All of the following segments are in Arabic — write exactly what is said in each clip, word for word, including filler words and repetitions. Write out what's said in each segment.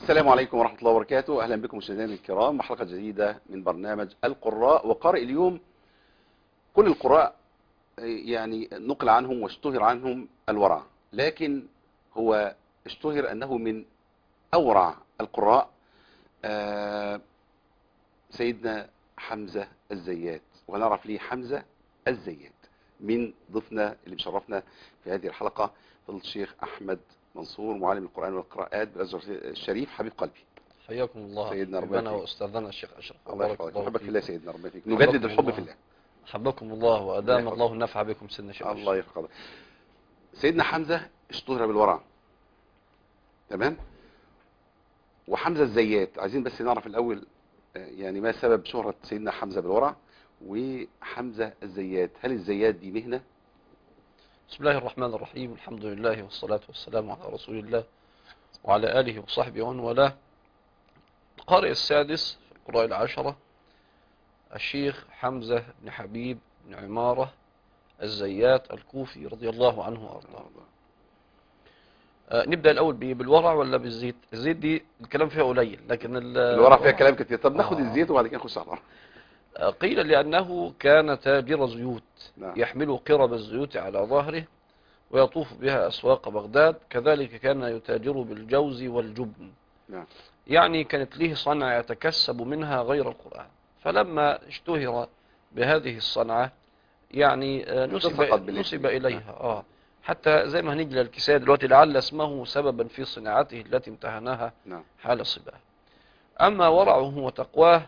السلام عليكم ورحمة الله وبركاته. أهلا بكم مشاهدينا الكرام وحلقة جديدة من برنامج القراء وقارئ اليوم. كل القراء يعني نقل عنهم واشتهر عنهم الورع، لكن هو اشتهر أنه من أورع القراء آه سيدنا حمزة الزيات، ونعرف ليه حمزة الزيات من ضيفنا اللي مشرفنا في هذه الحلقة فضيلة الشيخ أحمد منصور، معلم القرآن والقراءات بالأزهر الشريف. حبيب قلبي، حياكم الله سيدنا ربنا ربنا فيك. واستاذنا الشيخ اشرف. الله يحفظك، نحبك في الله سيدنا، ربنا فيك، حبكم نجدد الحب الله. في الله. حبكم الله وادام الله الله النفع بكم سيدنا الشيخ الله أشرف. يحفظك. سيدنا حمزة اشتهر بالورع، تمام. وحمزة الزيات، عايزين بس نعرف الأول يعني ما سبب شهرة سيدنا حمزة بالورع، وحمزة الزيات هل الزيات دي مهنة؟ بسم الله الرحمن الرحيم، الحمد لله والصلاة والسلام على رسول الله وعلى آله وصحبه ومن والاه. القارئ السادس في القراء العشرة الشيخ حمزة بن حبيب بن عمارة الزيات الكوفي رضي الله عنه وأرضاه. آه نبدأ الأول بالورع ولا بالزيت؟ الزيت دي الكلام فيها قليل، لكن الورع فيها كلام كتير. طب ناخد آه. الزيت وبعد كده نخش على الورع. آه قيل لأنه كان تاجر زيوت، نعم. يحمل قرب الزيوت على ظهره ويطوف بها أسواق بغداد، كذلك كان يتاجر بالجوز والجبن. نعم. يعني كانت له صنعة يتكسب منها غير القرآن، فلما اشتهر بهذه الصنعة يعني نسب, نسب إليها. آه حتى زي ما هنيجي للكساء دلوقتي، لعل اسمه سببا في صناعته التي امتهناها نعم. حال صباه. أما ورعه وتقواه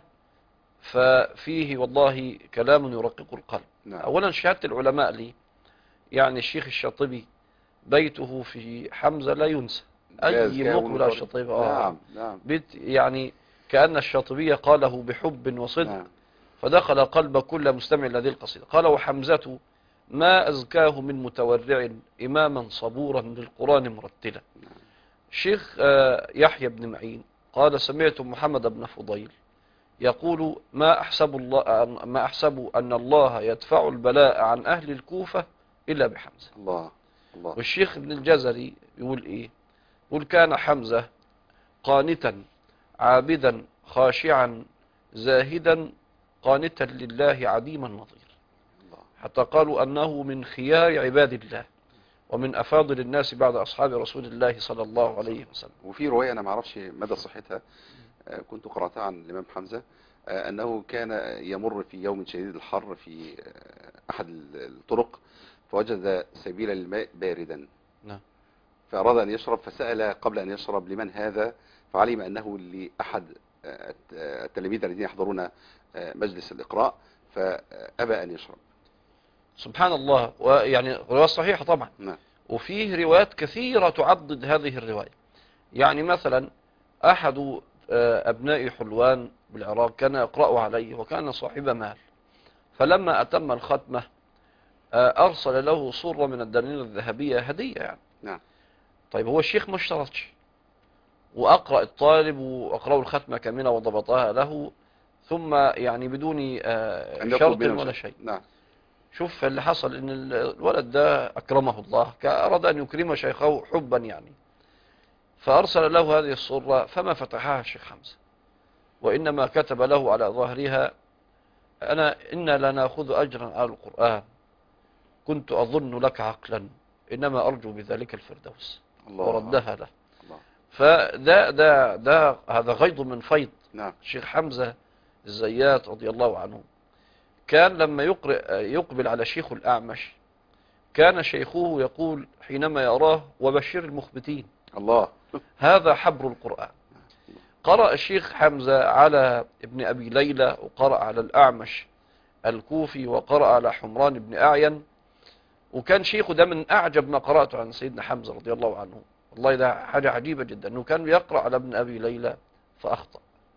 ففيه والله كلام يرقق القلب. نعم. أولا شهادة العلماء لي، يعني الشيخ الشاطبي بيته في حمزة لا ينسى. أي مقبل على الشاطبي آه. نعم. نعم. بيت يعني كأن الشاطبي قاله بحب وصدق. نعم. فدخل قلب كل مستمع لهذه القصيدة. قال: وحمزة ما أزكاه من متورع إماما صبورا للقرآن مرتلا. نعم. الشيخ يحيى بن معين قال: سمعت محمد بن فضيل يقول: ما أحسب, الله ما أحسب أن الله يدفع البلاء عن أهل الكوفة إلا بحمزة. الله الله. والشيخ ابن الجزري يقول إيه؟ يقول: كان حمزة قانتا عابدا خاشعا زاهدا قانتا لله عديم النظير، حتى قالوا أنه من خيار عباد الله ومن أفاضل الناس بعد أصحاب رسول الله صلى الله عليه وسلم. وفي رواية أنا ما اعرفش مدى صحتها، كنت قرأتها عن الإمام حمزة، أنه كان يمر في يوم شديد الحر في أحد الطرق فوجد سبيل الماء باردا، نعم. فأراد أن يشرب، فسأل قبل أن يشرب: لمن هذا؟ فعلم أنه لأحد التلاميذ الذين يحضرون مجلس الإقراء، فأبى أن يشرب. سبحان الله. ويعني رواية صحيحة طبعا. نعم. وفيه روايات كثيرة تعضد هذه الرواية. يعني مثلا أحد أبناء حلوان بالعراق كان يقرأ عليه وكان صاحب مال، فلما أتم الختمة أرسل له صورة من الدنانير الذهبية هدية يعني. نعم. طيب هو الشيخ ما اشترطش، وأقرأ الطالب وأقرأ الختمة كاملة وضبطها له، ثم يعني بدون شرط ولا شيء. نعم. شوف اللي حصل، ان الولد ده أكرمه الله، أراد أن يكرم شيخه حبا يعني، فأرسل له هذه الصورة فما فتحها الشيخ حمزة، وإنما كتب له على ظهرها: أنا إنا لنأخذ أجرا على القرآن، كنت أظن لك عقلا، إنما أرجو بذلك الفردوس. الله. وردها له. الله. فده ده ده هذا غيض من فيض. نعم. الشيخ حمزة الزيات رضي الله عنه كان لما يقرأ يقبل على شيخ الأعمش كان شيخه يقول حينما يراه: وبشر المخبتين. الله. هذا حبر القرآن. قرأ الشيخ حمزة على ابن أبي ليلى، وقرأ على الأعمش الكوفي، وقرأ على حمران بن أعين. وكان شيخه ده من أعجب ما قرأته عن سيدنا حمزة رضي الله عنه، والله ده حاجة عجيبة جدا، أنه كان يقرأ على ابن أبي ليلى فأخطأ،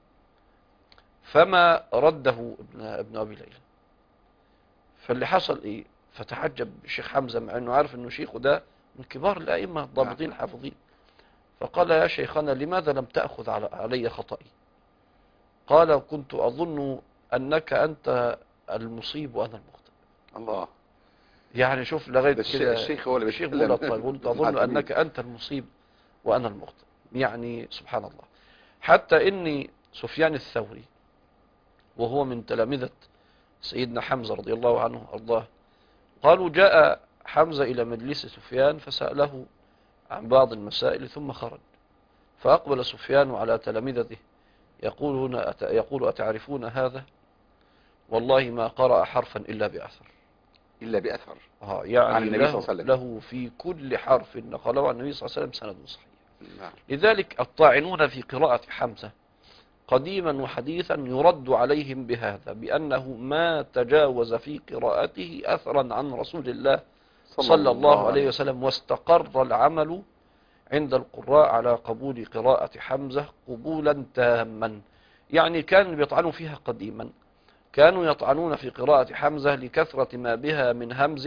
فما رده ابن, ابن أبي ليلى. فاللي حصل إيه؟ فتحجب الشيخ حمزة مع أنه عارف أنه شيخه ده من كبار الأئمة الضابطين الحافظين، فقال: يا شيخنا لماذا لم تأخذ علي خطئي؟ قال: كنت أظن أنك أنت المصيب وأنا المخطئ. الله. يعني شوف لغاية كده الشيخ هو اللي بيقول: طيب كنت أظن أنك أنت المصيب وأنا المخطئ. يعني سبحان الله. حتى إن سفيان الثوري وهو من تلامذة سيدنا حمزة رضي الله عنه أرضاه، قالوا جاء حمزة إلى مجلس سفيان فسأله عن بعض المسائل ثم خرج، فأقبل سفيان على تلامذته يقول, هنا يقول أتعرفون هذا؟ والله ما قرأ حرفا إلا بأثر. إلا بأثر آه يعني عن النبي صلى الله عليه وسلم. له في كل حرف نقله عن النبي صلى الله عليه وسلم سند صحيح. نعم. لذلك الطاعنون في قراءة حمزة قديما وحديثا يرد عليهم بهذا، بأنه ما تجاوز في قراءته أثرا عن رسول الله صلى الله عليه وسلم، واستقر العمل عند القراء على قبول قراءة حمزة قبولا تاما. يعني كانوا يطعنوا فيها قديما، كانوا يطعنون في قراءة حمزة لكثرة ما بها من همز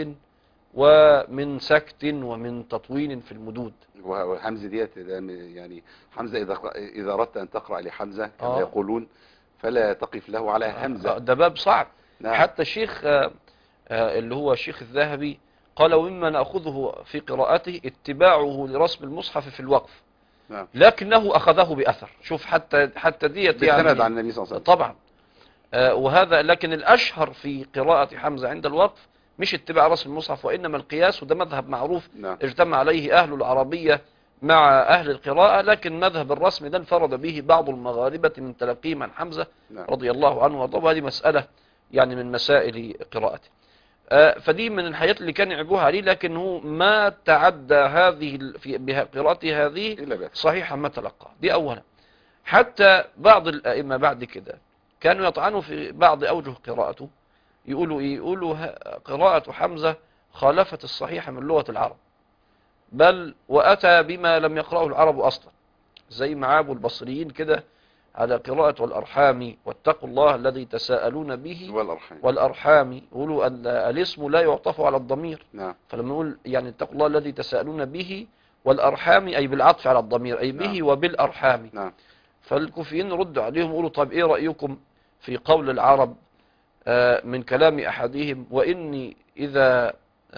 ومن سكت ومن تطويل في المدود. وحمزة ديت يعني حمزة إذا إذا أردت أن تقرأ لحمزة كما آه. يقولون فلا تقف له على همزة. ده باب صعب. نعم. حتى الشيخ آه اللي هو الشيخ الذهبي قال ومما نأخذه في قراءته اتباعه لرسم المصحف في الوقف. نعم. لكنه أخذه بأثر. شوف حتى حتى ديت يعني يعني عن النبي صلى الله عليه وسلم طبعا. آه وهذا لكن الأشهر في قراءة حمزة عند الوقف مش اتباع رسم المصحف وإنما القياس، وده مذهب معروف. نعم. اجتمع عليه أهل العربية مع أهل القراءة، لكن مذهب الرسم ده انفرد به بعض المغاربة من تلقيهم عن حمزة نعم. رضي الله عنه وارضاه. هذه مسألة يعني من مسائل قراءته. آه فدي من الحاجات اللي كان يعيبوها عليه، لكنه ما تعدى هذه في بقراءته هذه صحيحة ما تلقى. دي أولا. حتى بعض الأئمة بعد كده كانوا يطعنوا في بعض أوجه قراءته، يقولوا إيه؟ يقولوا قراءة حمزة خالفت الصحيح من لغة العرب، بل وأتى بما لم يقرأه العرب أصلا، زي معاب البصريين كده على قراءة والأرحام واتقوا الله الذي تساءلون به والأرحام, والأرحام يقولوا أن الاسم لا يعطف على الضمير. نعم. فلما يقول يعني اتقوا الله الذي تساءلون به والأرحام أي بالعطف على الضمير أي به. نعم. وبالأرحام. نعم. فالكوفيين ردوا عليهم يقولوا طيب إيه رأيكم في قول العرب من كلام أحدهم وإني إذا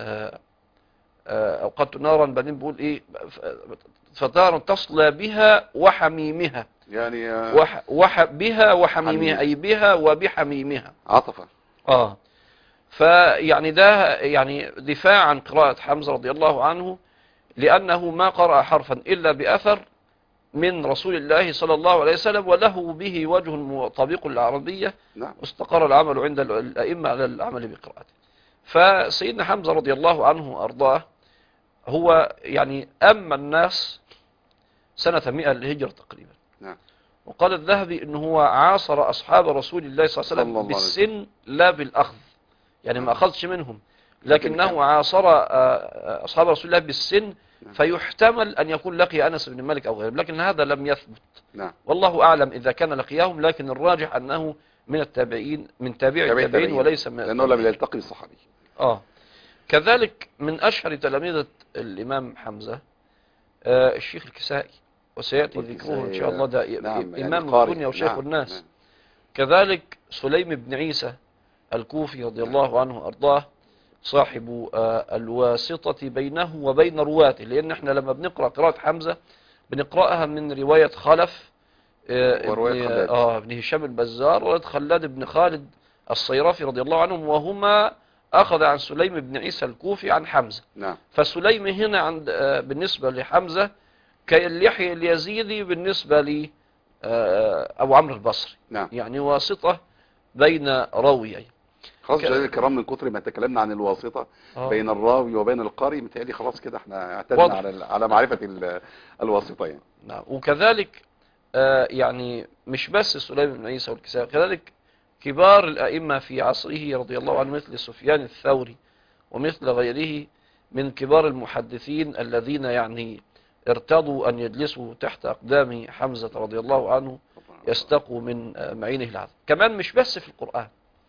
أوقدت نارا، بعدين بيقول إيه فتارا تصلى بها وحميمها، يعني وح وح بها وحميمها حميم. أي بها وبحميمها عطفة. آه فيعني ده يعني دفاع عن قراءة حمزة رضي الله عنه، لأنه ما قرأ حرفا إلا بأثر من رسول الله صلى الله عليه وسلم وله به وجه مطابق للعربية. نعم. واستقر العمل عند الأئمة على العمل بقراءته. فسيدنا حمزة رضي الله عنه وأرضاه هو يعني أما الناس سنة مئة للهجرة تقريبا. نعم. وقال الذهبي إنه هو عاصر أصحاب رسول الله صلى الله عليه وسلم بالسن لا بالأخذ، يعني ما أخذش منهم، لكنه عاصر أصحاب رسول الله بالسن، فيحتمل أن يكون لقي أنس بن مالك أو غيره، لكن هذا لم يثبت. نعم. والله أعلم إذا كان لقياهم، لكن الراجح أنه من التابعين من تابع التابعين وليس من لأنه لم يلتقي بالصحابي. آه كذلك من أشهر تلاميذة الإمام حمزة آه الشيخ الكسائي، وسيأتي ذكره إن شاء الله. ده نعم. إمام يعني الدنيا وشيخ نعم. الناس. نعم. كذلك سليم بن عيسى الكوفي رضي نعم. الله عنه وأرضاه، صاحب آه الواسطة بينه وبين رواته، لأن احنا لما بنقرأ قراءة حمزة بنقرأها من رواية خلف آه ابن, آه ابن هشام البزار ورواية خلاد بن خالد الصيرافي رضي الله عنهم، وهما أخذ عن سليم بن عيسى الكوفي عن حمزة. نعم. فسليم هنا عند آه بالنسبة لحمزة كاليحيى اليزيدي بالنسبة ل آه أبو عمرو البصري. نعم. يعني واسطة بين راويين. خلاص مشاهدينا الكرام، من كتر ما تكلمنا عن الواسطة آه. بين الراوي وبين القارئ، متهيألي خلاص كده احنا اعتدنا على على معرفة الواسطة يعني. نعم. وكذلك آه يعني مش بس سليم بن عيسى والكسائي، كذلك كبار الأئمة في عصره رضي الله عنه مثل سفيان الثوري ومثل غيره من كبار المحدثين الذين يعني ارتضوا أن يجلسوا تحت أقدام حمزة رضي الله عنه يستقوا من معينه العظيم. كمان مش بس في القرآن،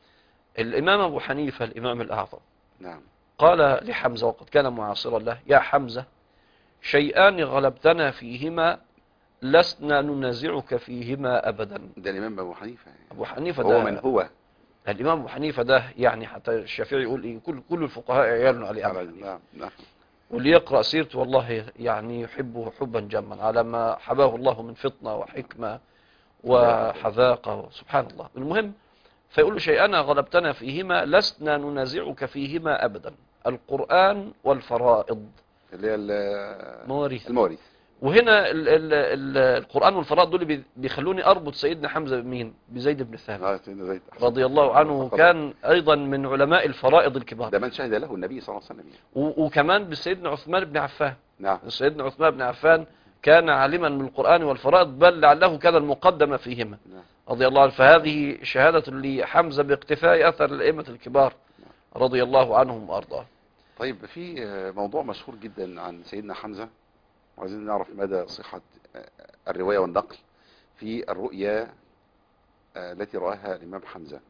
الإمام أبو حنيفة الإمام الأعظم نعم. قال لحمزة وقد كان معاصرا له: يا حمزة شيئان غلبتنا فيهما لسنا ننازعك فيهما أبدا. ده الإمام أبو حنيفة. أبو حنيفة هو ده من هو؟ الإمام أبو حنيفة ده يعني حتى الشافعي يقول إيه، كل كل الفقهاء عيالنا عليه أبو حنيفة. نعم نعم. واللي يقرأ سيرته والله يعني يحبه حبا جما على ما حباه الله من فطنة وحكمة وحذاقة، سبحان الله. المهم فيقول له شيئان غلبتنا فيهما لسنا ننازعك فيهما أبدا، القرآن والفرائض اللي هي ال- مواريث. المواريث. وهنا ال ال ال القرآن والفرائض دول بي- بيخلوني أربط سيدنا حمزة بمين؟ بزيد بن ثابت آه، سيدنا زيد رضي الله عنه، فقط. كان أيضا من علماء الفرائض الكبار. ده من شهد له النبي صلى الله عليه وسلم. و- وكمان بسيدنا عثمان بن عفان. نعم. سيدنا عثمان بن عفان كان عالما من القرآن والفرائض، بل لعله كان المقدم فيهما نعم. رضي الله عنه. فهذه شهادة لحمزة باقتفاء أثر الأئمة الكبار رضي الله عنهم وأرضاهم. طيب، في آه، موضوع مشهور جدا عن سيدنا حمزة، وعايزين نعرف مدى صحة آه، الرواية والنقل في الرؤيا آه، التي رآها الإمام حمزة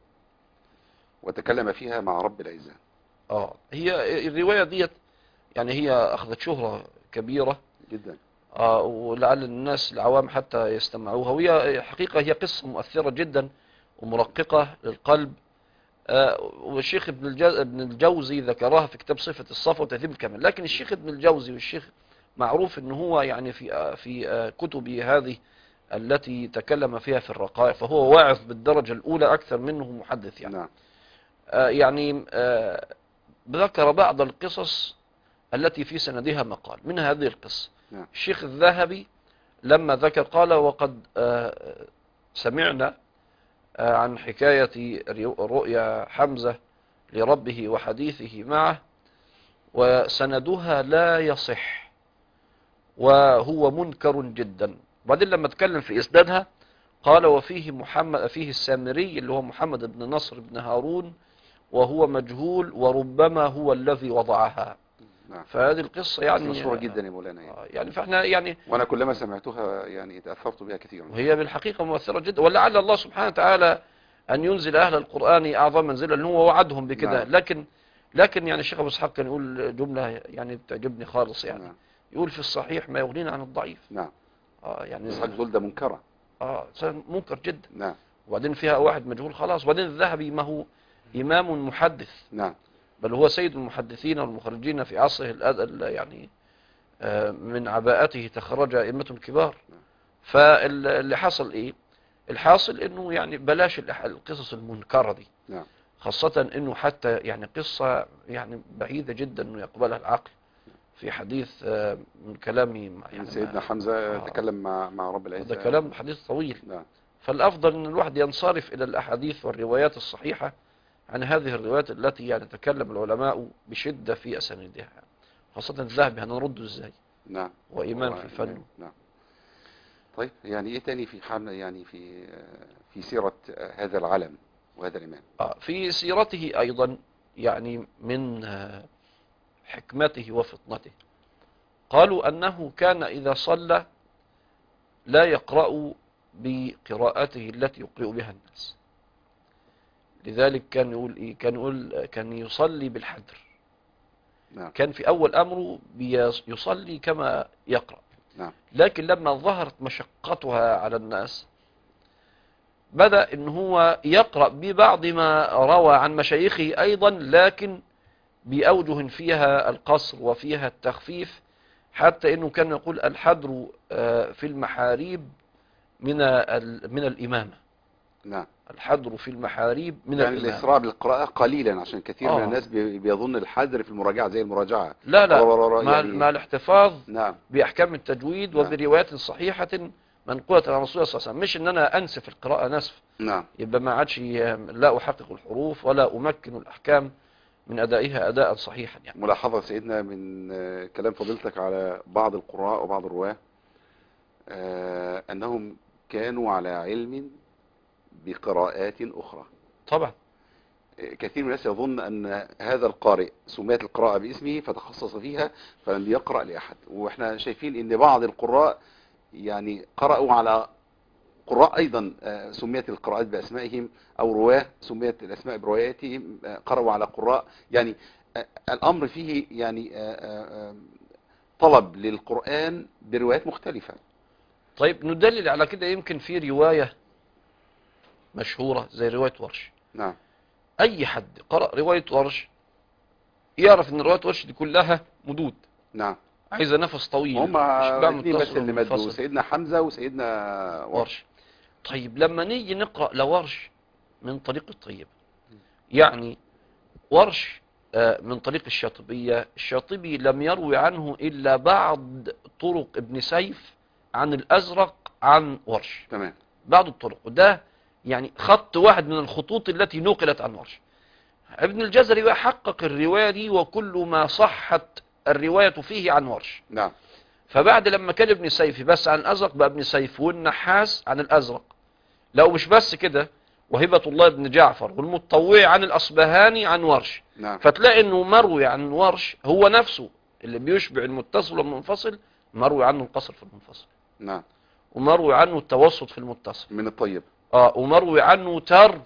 وتكلم فيها مع رب العزة. آه هي الرواية ديت يعني هي أخذت شهرة كبيرة جدا. آه ولعل الناس العوام حتى يستمعوها، وهي حقيقة هي قصة مؤثرة جدا ومرققة للقلب. آه والشيخ ابن الجوزي, ابن الجوزي ذكرها في كتاب صفة الصفا وتهذيب الكمال. لكن الشيخ ابن الجوزي والشيخ معروف ان هو يعني في آه في آه كتبه هذه التي تكلم فيها في الرقائق، فهو واعظ بالدرجة الأولى أكثر منه محدث يعني. نعم. آه يعني آه ذكر بعض القصص التي في سندها مقال. من هذه القصة نعم. الشيخ الذهبي لما ذكر قال: وقد آه سمعنا آه عن حكاية رؤيا حمزة لربه وحديثه معه، وسندها لا يصح وهو منكر جدا. وبعدين لما اتكلم في إسنادها قال: وفيه محمد فيه السامري اللي هو محمد بن نصر بن هارون، وهو مجهول وربما هو الذي وضعها. نعم. فهذه القصة يعني مشهورة جدا يا مولانا يعني. يعني فاحنا يعني وأنا كلما سمعتها يعني تأثرت بها كثيرا. وهي بالحقيقة مؤثرة جدا، ولعل الله سبحانه وتعالى أن ينزل أهل القرآن أعظم منزلة، لأنه هو وعدهم بكده. نعم. لكن لكن يعني الشيخ أبو إسحاق كان يقول جملة يعني بتعجبني خالص يعني. نعم. يقول: في الصحيح ما يغنينا عن الضعيف. نعم. اه يعني إسحاق دول ده منكرة. اه منكر جدا. نعم. وبعدين فيها واحد مجهول خلاص. وبعدين الذهبي ما هو إمام محدث، نعم. بل هو سيد المحدثين والمخرجين في عصره الأد... يعني آه من عباءته تخرج أئمة كبار. فاللي حصل إيه؟ الحاصل إنه يعني بلاش القصص المنكرة دي. نعم. خاصة إنه حتى يعني قصة يعني بعيدة جدا إنه يقبلها العقل في حديث آه من كلامي يعني سيدنا حمزة آه تكلم مع مع رب العزة. هذا كلام حديث طويل. نعم. فالأفضل أن الواحد ينصرف إلى الأحاديث والروايات الصحيحة عن هذه الروايات التي يعني تكلم العلماء بشدة في أسانيدها، خاصة الذهبي هنرده إزاي. نعم. وإيمان في فنه. نعم. طيب، يعني إيه تاني في حمل يعني في في سيرة هذا العلم وهذا الإمام؟ آه في سيرته أيضا يعني من حكمته وفطنته، قالوا أنه كان إذا صلى لا يقرأ بقراءته التي يقرأ بها الناس. لذلك كان يقول إيه؟ كان يقول كان يصلي بالحدر. نعم. كان في أول أمره يصلي كما يقرأ. نعم. لكن لما ظهرت مشقتها على الناس بدأ إن هو يقرأ ببعض ما روى عن مشايخه أيضا، لكن بأوجه فيها القصر وفيها التخفيف، حتى إنه كان يقول: الحدر في المحاريب من من الإمامة. نعم. الحدر في المحاريب من يعني الإمامة. الإسراء بالقراءة قليلا، عشان كثير آه. من الناس بي- بيظن الحدر في المراجعة زي المراجعة. لا لا مع, يعني مع الاحتفاظ نعم. بأحكام التجويد نعم. وبروايات صحيحة منقولة عن الرسول صلى الله عليه وسلم، مش إن أنا أنسف القراءة نسف. نعم. يبقى ما عادش لا أحقق الحروف ولا أمكن الأحكام من أدائها أداء صحيحا يعني. ملاحظة سيدنا من آه، كلام فضيلتك على بعض القراء وبعض الرواة آه، أنهم كانوا على علم بقراءات أخرى. طبعا. آه، كثير من الناس يظن أن هذا القارئ سميت القراءة باسمه فتخصص فيها فلم يقرأ لأحد، وإحنا شايفين أن بعض القراء يعني قرأوا على قراء أيضا آه، سميت القراءات بأسمائهم، أو رواه سميت الأسماء برواياتهم، آه، قرأوا على قراء. يعني آه، الأمر فيه يعني آه، آه، طلب للقرآن بروايات مختلفة. طيب ندلل على كده. يمكن في رواية مشهورة زي رواية ورش. نعم. أي حد قرأ رواية ورش يعرف أن رواية ورش دي كلها مدود. نعم. عايزة نفس طويل. هم إشباع اثنين متصل بس اللي مدوا، ومنفصل. سيدنا حمزة وسيدنا ورش. ورش. طيب لما نيجي نقرأ لورش من طريق الطيب، يعني ورش آه، من طريق الشاطبية، الشاطبي لم يروي عنه إلا بعض طرق ابن سيف عن الأزرق عن ورش، تمام. بعض الطرق، وده يعني خط واحد من الخطوط التي نقلت عن ورش. ابن الجزري بقى حقق الرواية دي وكل ما صحت الرواية فيه عن ورش. نعم. فبعد لما كان ابن سيف بس عن الأزرق بقى ابن سيف والنحاس عن الأزرق. لو مش بس كده، وهبة الله بن جعفر والمطوع عن الأصبهاني عن ورش. نعم. فتلاقي انه مروي عن ورش هو نفسه اللي بيشبع المتصل والمنفصل، مروي عنه القصر في المنفصل. نعم. ومروي عنه التوسط في المتصل. من الطيب. اه ومروي عنه ترك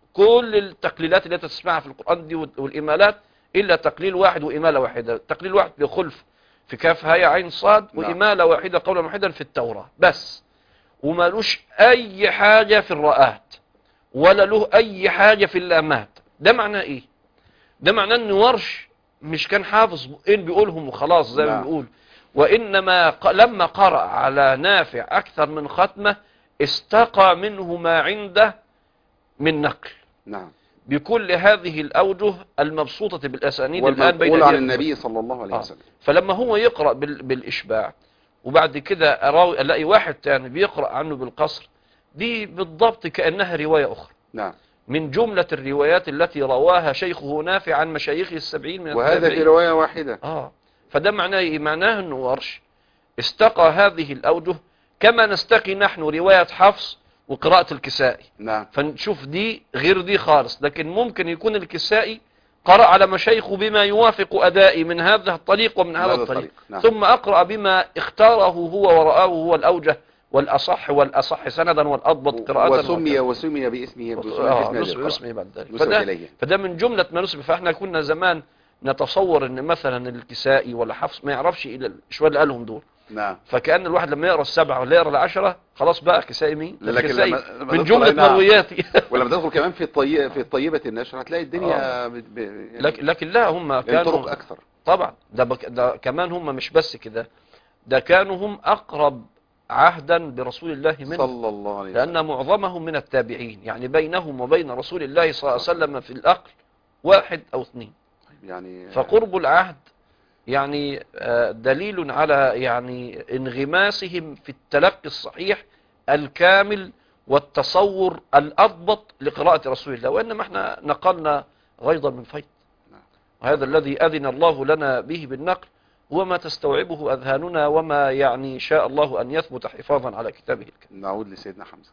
كل التقليلات اللي تسمعها في القرآن دي والإمالات إلا تقليل واحد وإمالة واحدة. تقليل واحد بخلف في كاف هاء عين صاد، نعم. وإمالة واحدة قولا واحدا في التوراة بس. ومالوش أي حاجة في الرآت ولا له أي حاجة في اللامات. ده معناه إيه؟ ده معناه أن ورش مش كان حافظ إن بيقولهم وخلاص زي ما نعم. بيقول، وإنما ق- لما قرأ على نافع أكثر من ختمة استقى منه ما عنده من نقل. نعم. بكل هذه الأوجه المبسوطة بالأسانيد الآن بين والمنقول عن أيدينا. النبي صلى الله عليه آه. وسلم. فلما هو يقرأ بال- بالإشباع، وبعد كده أراوي ألاقي واحد تاني بيقرأ عنه بالقصر، دي بالضبط كأنها رواية أخرى نعم. من جملة الروايات التي رواها شيخه نافع عن مشايخه السبعين من وهذا في التابعين. رواية واحدة. آه فده معناه إيه؟ معناه أنه ورش استقى هذه الأوجه كما نستقي نحن رواية حفص وقراءة الكسائي. نعم. فنشوف دي غير دي خالص، لكن ممكن يكون الكسائي قرأ على مشايخه بما يوافق أدائي من هذا الطريق ومن هذا هذا الطريق. نعم. ثم أقرأ بما اختاره هو ورآه هو الأوجه والأصح والأصح سندا والأضبط قراءة. وسمي وسمي باسمه آه باسمه باسمه بعد ذلك. نسبة فده, إليه. فده من جملة ما نسب. فاحنا كنا زمان نتصور ان مثلا الكسائي ولا حفص ما يعرفش الا شويه اللي قالهم دول. نعم. فكأن الواحد لما يقرأ السبعة ولا يقرأ العشرة خلاص بقى كسائي مين؟ لكن كسائي لما- لما من تدخل جملة هنا- مروياتي. ولما تدخل كمان في الطي... في طيبة النشر هتلاقي الدنيا ب... ب... يعني لكن لكن لا هم طرق كانوا أكثر. طبعا ده, بك ده كمان هم مش بس كده، ده كانوا هم أقرب عهدا برسول الله منه، صلى الله عليه وسلم. لأن معظمهم من التابعين، يعني بينهم وبين رسول الله صلى الله عليه وسلم في الأقل واحد أو اثنين. يعني فقرب العهد يعني آه، دليل على يعني انغماسهم في التلقي الصحيح الكامل والتصور الأضبط لقراءة رسول الله. وإنما احنا نقلنا غيضا من فيض، وهذا الذي أذن الله لنا به بالنقل هو ما تستوعبه أذهاننا وما يعني شاء الله أن يثبت حفاظا على كتابه الكريم. نعود لسيدنا حمزة.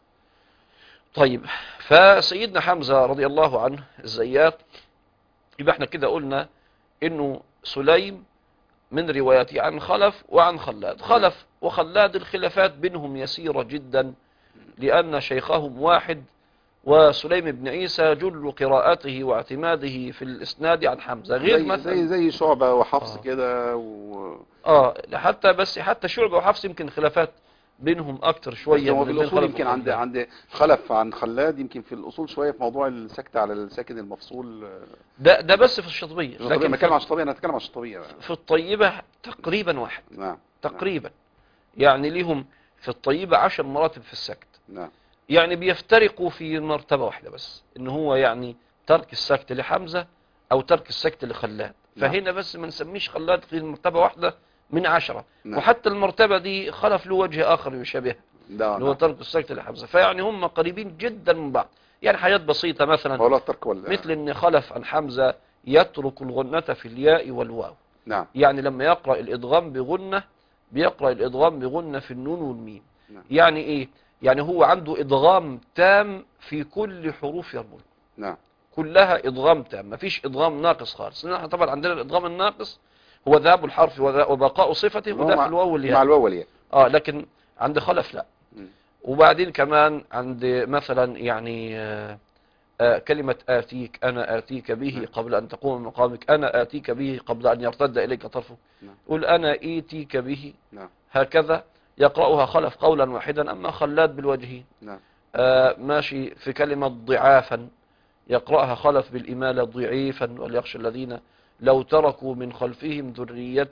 طيب فسيدنا حمزة رضي الله عنه الزيات، يبقى احنا كده قلنا انه سليم من روايته عن خلف وعن خلاد. خلف وخلاد الخلافات بينهم يسيرة جدا لأن شيخهم واحد، وسليم بن عيسى جل قراءته واعتماده في الإسناد عن حمزة غير زي مثلا زي, زي شعبة وحفص آه. كده و... اه حتى بس حتى شعبة وحفص يمكن خلافات بينهم أكتر شوية. بس هو في من بين الأصول خلف يمكن عند وخلاد. عند خلف عن خلاد يمكن في الأصول شوية في موضوع السكت على الساكن المفصول. ده ده بس في الشطبية، لكن لكن ما كان مع الشطبية أنا أتكلم عن الشطبية. في الطيبة تقريبا واحد. نعم. تقريبا يعني ليهم في الطيبة عشر مراتب في السكت. نعم. يعني بيفترقوا في مرتبة واحدة بس، ان هو يعني ترك السكت لحمزة او ترك السكت لخلاد. نعم. فهنا بس ما نسميش خلاد في المرتبة واحدة من عشرة. نعم. وحتى المرتبة دي خلف له وجه اخر يشابهها ده اللي هو نعم. ترك السكت لحمزة. فيعني هم قريبين جدا من بعض، يعني حاجات بسيطة مثلا ولا الترك ولا مثل ان خلف عن حمزة يترك الغنة في الياء والواو. نعم. يعني لما يقرأ الادغام بغنة بيقرأ الادغام بغنة في النون والميم. نعم. يعني ايه؟ يعني هو عنده ادغام تام في كل حروف يرمل، نعم. كلها ادغام تام، مفيش ادغام ناقص خالص. نحن طبعا عندنا الادغام الناقص هو ذهاب الحرف وذا- وبقاء صفته وده في الواو مع والياء. الواو والياء. اه لكن عند خلف لا. مم. وبعدين كمان عند مثلا يعني آه آه كلمة آتيك، أنا آتيك به نعم. قبل أن تقوم من مقامك، أنا آتيك به قبل أن يرتد إليك طرفك. نعم. قل أنا إيتيك به. نعم. هكذا يقرأها خلف قولا واحدا. أما خلاد بالوجهين نعم. آه ماشي في كلمة ضعافا يقرأها خلف بالإمالة ضعيفا، وليخشى الذين لو تركوا من خلفهم ذرية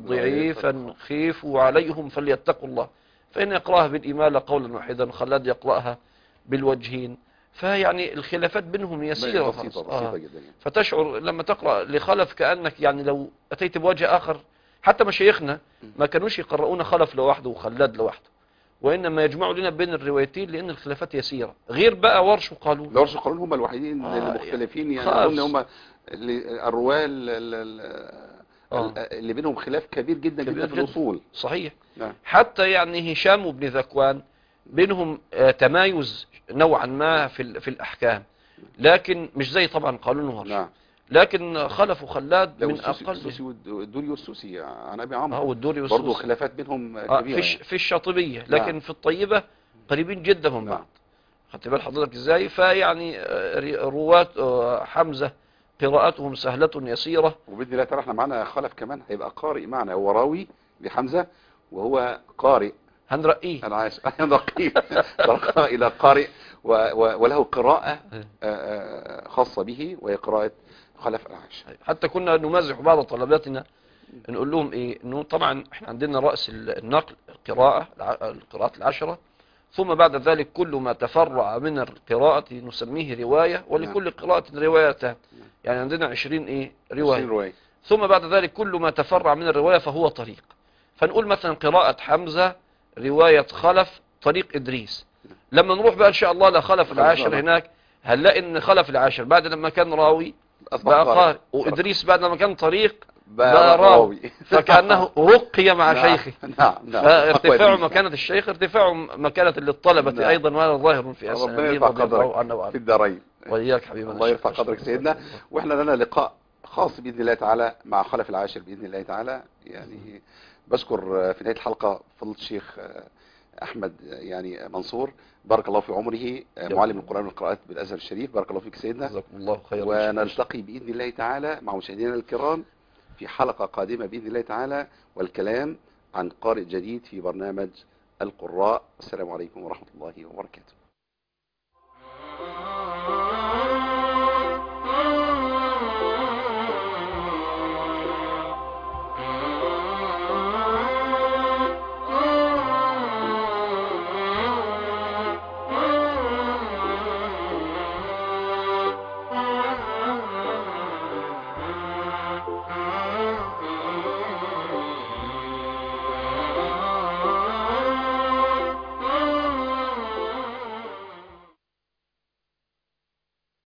ضعيفا خيفوا عليهم فليتقوا الله. فإن يقرأها بالإمالة قولا واحدا، خلاد يقرأها بالوجهين، فيعني الخلافات بينهم يسيرة بسيطة خلاص. بسيطة آه. جدا يعني. فتشعر لما تقرأ لخلف كأنك يعني لو أتيت بوجه آخر، حتى مشايخنا ما كانوش يقرؤون خلف لوحده وخلاد لوحده، وإنما يجمعوا لنا بين الروايتين لأن الخلافات يسيرة، غير بقى ورش وقالون. الورش والقانون هم الوحيدين آه اللي مختلفين يعني. خالص. اظن هم اللي- الرواه ال- ال- ال- آه. اللي بينهم خلاف كبير جدا كبير جدا في جدا. الاصول. صحيح. نعم. حتى يعني هشام وابن ذكوان بينهم آه، تمايز نوعا ما في ال- في الأحكام، لكن مش زي طبعا قانون ورش. نعم. لكن خلف وخلاد لو من السوسي أقل. السوسي والدوري والسوسي عن ابي اه عمرو والدوري برضه والسوسي. خلافات بينهم آه كبيره في الش- يعني. في الشاطبية، لكن نعم. في الطيبة قريبين جدا من نعم. بعض. خدت بال حضرتك ازاي؟ فيعني آه، ر- رواة آه، حمزة قراءتهم سهلة يسيرة. وباذن الله تعالى احنا معانا خلف كمان هيبقى قارئ معنا، هو راوي لحمزه وهو قارئ هنرقيه. العاشر دقيق ترقى الى قارئ و- و- وله قراءه آه، آه، خاصه به، وهي قراءه خلف العاشر. حتى كنا نمازح بعض طلباتنا نقول لهم ايه، انه طبعا احنا عندنا رأس النقل القراءة الع- القراءات العشرة، ثم بعد ذلك كل ما تفرع من القراءة نسميه رواية، ولكل قراءة روايتان، يعني عندنا عشرين ايه رواية. رواية. ثم بعد ذلك كل ما تفرع من الرواية فهو طريق. فنقول مثلا قراءة حمزة رواية خلف طريق إدريس. لما نروح بقى إن شاء الله لخلف العاشر هناك هنلاقي إن خلف العاشر بعد لما كان راوي بقى قارئ، وإدريس بعد لما كان طريق بقى راوي، فكأنه رقي مع نعم. شيخه. نعم نعم. فارتفاع مكانة الشيخ ارتفاع مكانة للطلبة. نعم. أيضا وهذا ظاهر في ربنا أسانيد يرفع رضي الله قدرك عنه في الدارين. وإياك حبيبنا. الله يرفع قدرك سيدنا. واحنا لنا لقاء خاص بإذن الله تعالى مع خلف العاشر بإذن الله تعالى. يعني بذكر في نهاية الحلقة فضيلة الشيخ أحمد يعني منصور بارك الله في عمره، معلم القرآن والقراءات بالأزهر الشريف. بارك الله فيك سيدنا، جزاكم الله خيرا. ونلتقي بإذن الله تعالى مع مشاهدينا الكرام في حلقة قادمة بإذن الله تعالى، والكلام عن قارئ جديد في برنامج القراء. السلام عليكم ورحمة الله وبركاته. Ah